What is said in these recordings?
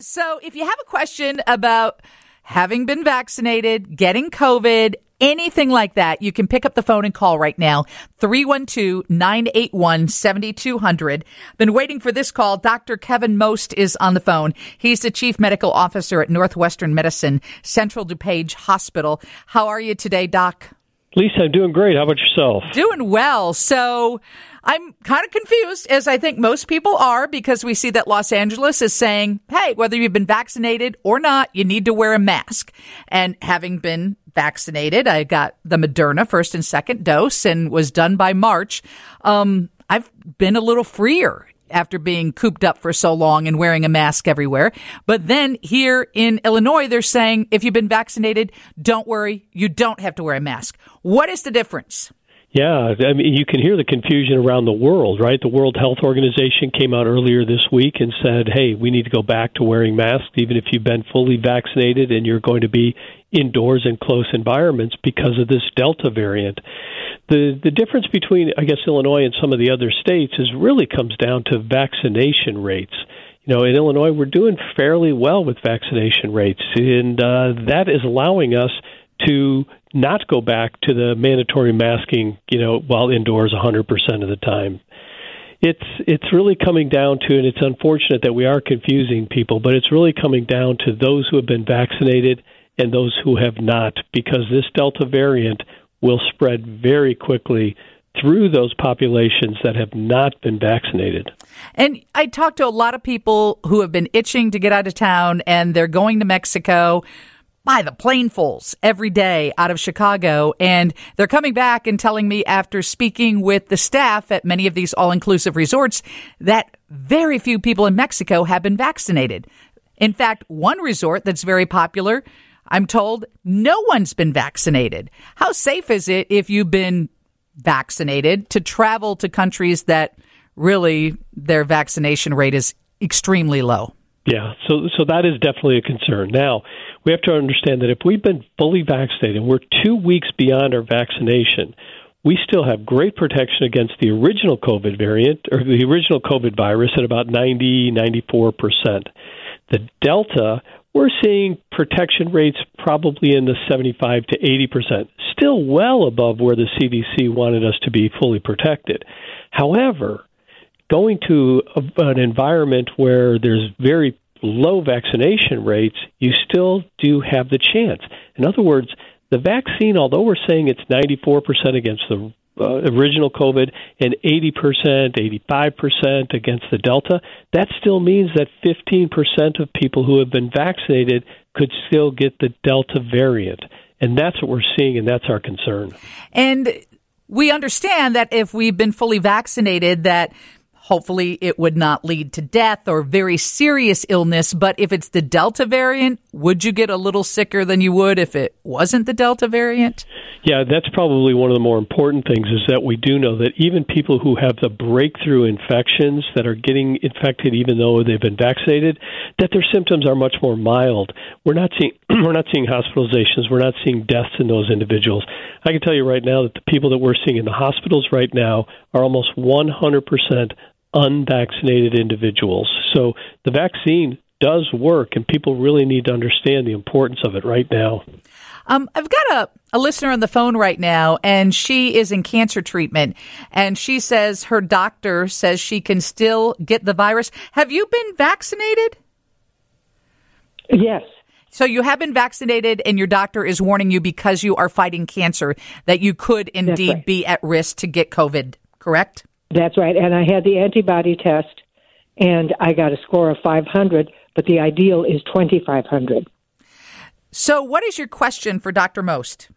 So if you have a question about having been vaccinated, getting COVID, anything like that, you can pick up the phone and call right now, 312-981-7200. Been waiting for this call. Dr. Kevin Most is on the phone. He's the Chief Medical Officer at Northwestern Medicine, Central DuPage Hospital. How are you today, Doc? Lisa, I'm doing great. How about yourself? Doing well. So I'm kind of confused, as I think most people are, because we see that Los Angeles is saying, hey, whether you've been vaccinated or not, you need to wear a mask. And having been vaccinated, I got the Moderna first and second dose and was done by March. I've been a little freer after being cooped up for so long and wearing a mask everywhere. But then here in Illinois, they're saying if you've been vaccinated, don't worry, you don't have to wear a mask. What is the difference? Yeah, I mean, you can hear the confusion around the world, right? The World Health Organization came out earlier this week and said, hey, we need to go back to wearing masks, even if you've been fully vaccinated and you're going to be indoors in close environments because of this Delta variant. The difference between, I guess, Illinois and some of the other states is really comes down to vaccination rates. You know, in Illinois, we're doing fairly well with vaccination rates, and that is allowing us to not go back to the mandatory masking, you know, while indoors 100% of the time. It's really coming down to, and it's unfortunate that we are confusing people, but it's really coming down to those who have been vaccinated and those who have not, because this Delta variant will spread very quickly through those populations that have not been vaccinated. And I talked to a lot of people who have been itching to get out of town, and they're going to Mexico by the planefuls every day out of Chicago. And they're coming back and telling me, after speaking with the staff at many of these all-inclusive resorts, that very few people in Mexico have been vaccinated. In fact, one resort that's very popular, I'm told no one's been vaccinated. How safe is it, if you've been vaccinated, to travel to countries that really their vaccination rate is extremely low? Yeah, so that is definitely a concern. Now, we have to understand that if we've been fully vaccinated, we're 2 weeks beyond our vaccination, we still have great protection against the original COVID variant, or the original COVID virus, at about 94%. The Delta, we're seeing protection rates probably in the 75 to 80%, still well above where the CDC wanted us to be fully protected. However, going to an environment where there's very low vaccination rates, you still do have the chance. In other words, the vaccine, although we're saying it's 94% against the original COVID and 80%, 85% against the Delta, that still means that 15% of people who have been vaccinated could still get the Delta variant. And that's what we're seeing, and that's our concern. And we understand that if we've been fully vaccinated, that hopefully it would not lead to death or very serious illness. But if it's the Delta variant, would you get a little sicker than you would if it wasn't the Delta variant? Yeah, that's probably one of the more important things, is that we do know that even people who have the breakthrough infections that are getting infected even though they've been vaccinated, that their symptoms are much more mild. We're not seeing hospitalizations. We're not seeing deaths in those individuals. I can tell you right now that the people that we're seeing in the hospitals right now are almost 100% unvaccinated individuals. So the vaccine does work, and people really need to understand the importance of it right now. I've got a listener on the phone right now, and she is in cancer treatment, and she says her doctor says she can still get the virus. Have you been vaccinated? Yes. So you have been vaccinated, and your doctor is warning you, because you are fighting cancer, that you could indeed be at risk to get COVID, correct? That's right. And I had the antibody test, and I got a score of 500, but the ideal is 2,500. So what is your question for Dr. Most?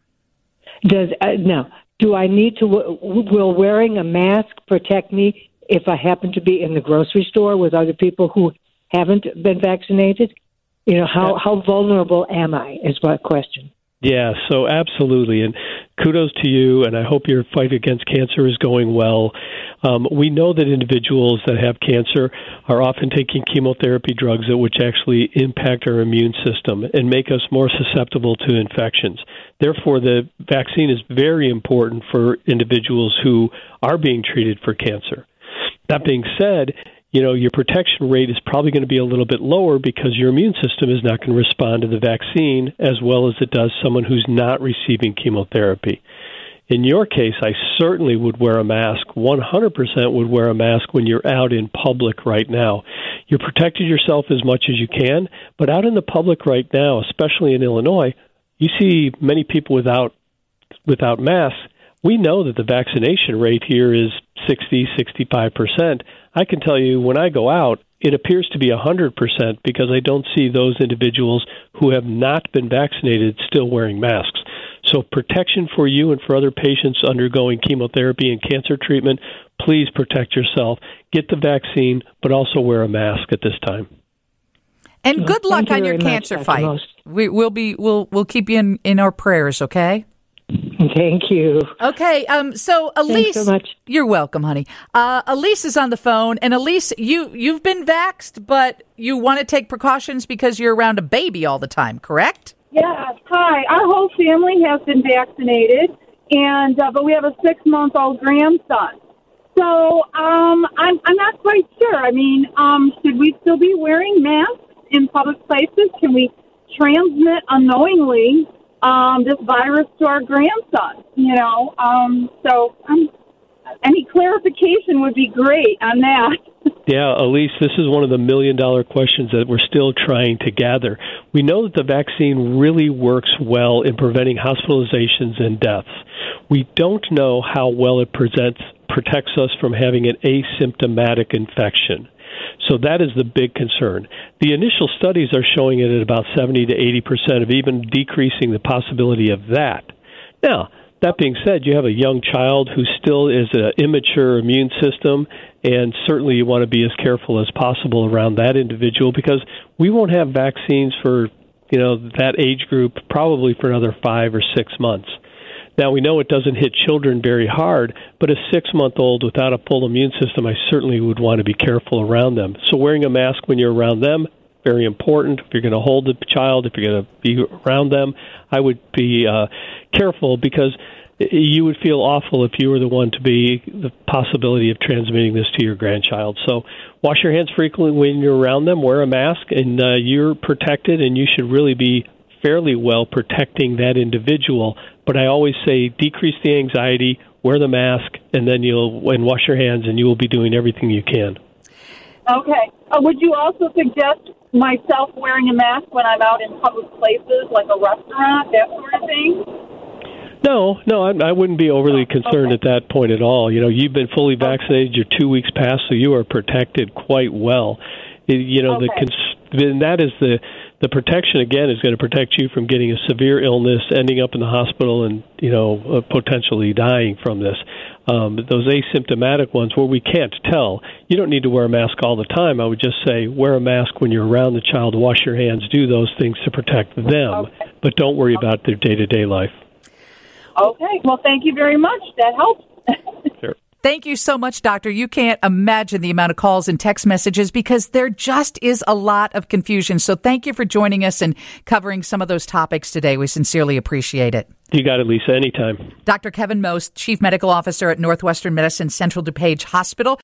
Now, do I need to, will wearing a mask protect me if I happen to be in the grocery store with other people who haven't been vaccinated? You know, how vulnerable am I is my question. Yeah, so absolutely. And kudos to you, and I hope your fight against cancer is going well. We know that individuals that have cancer are often taking chemotherapy drugs which actually impact our immune system and make us more susceptible to infections. Therefore, the vaccine is very important for individuals who are being treated for cancer. That being said, your protection rate is probably going to be a little bit lower because your immune system is not going to respond to the vaccine as well as it does someone who's not receiving chemotherapy. In your case, I certainly would wear a mask, 100% would wear a mask when you're out in public right now. You're protected yourself as much as you can, but out in the public right now, especially in Illinois, you see many people without masks. We know that the vaccination rate here is 60-65%. I can tell you when I go out, it appears to be 100% because I don't see those individuals who have not been vaccinated still wearing masks. So protection for you and for other patients undergoing chemotherapy and cancer treatment, please protect yourself. Get the vaccine, but also wear a mask at this time. And good luck on your cancer fight. We'll keep you in our prayers, okay? Thank you. Okay, so Elise, thanks so much. You're welcome, honey. Elise is on the phone, and Elise, you've been vaxxed, but you want to take precautions because you're around a baby all the time, correct? Yes. Hi. Our whole family has been vaccinated, and but we have a 6-month-old grandson. So I'm not quite sure. I mean, should we still be wearing masks in public places? Can we transmit unknowingly this virus to our grandson? So any clarification would be great on that. Yeah, Elise, this is one of the million-dollar questions that we're still trying to gather. We know that the vaccine really works well in preventing hospitalizations and deaths. We don't know how well it protects us from having an asymptomatic infection. So that is the big concern. The initial studies are showing it at about 70 to 80% of even decreasing the possibility of that. Now, that being said, you have a young child who still is an immature immune system, and certainly you want to be as careful as possible around that individual because we won't have vaccines for, that age group probably for another 5 or 6 months. Now, we know it doesn't hit children very hard, but a 6-month-old without a full immune system, I certainly would want to be careful around them. So wearing a mask when you're around them, very important. If you're going to hold the child, if you're going to be around them, I would be careful because you would feel awful if you were the one to be the possibility of transmitting this to your grandchild. So wash your hands frequently when you're around them, wear a mask, and you're protected, and you should really be fairly well protecting that individual. But I always say decrease the anxiety, wear the mask, and then and wash your hands, and you will be doing everything you can. Okay. Would you also suggest myself wearing a mask when I'm out in public places, like a restaurant, that sort of thing? No, I wouldn't be overly concerned at that point at all. You've been fully vaccinated, you're 2 weeks past, so you are protected quite well. And that is the protection, again, is going to protect you from getting a severe illness, ending up in the hospital, and, potentially dying from this. Those asymptomatic ones where we can't tell, you don't need to wear a mask all the time. I would just say wear a mask when you're around the child, wash your hands, do those things to protect them, but don't worry about their day-to-day life. Okay. Well, thank you very much. That helps. Sure. Thank you so much, Doctor. You can't imagine the amount of calls and text messages because there just is a lot of confusion. So thank you for joining us and covering some of those topics today. We sincerely appreciate it. You got it, Lisa, anytime. Dr. Kevin Most, Chief Medical Officer at Northwestern Medicine Central DuPage Hospital.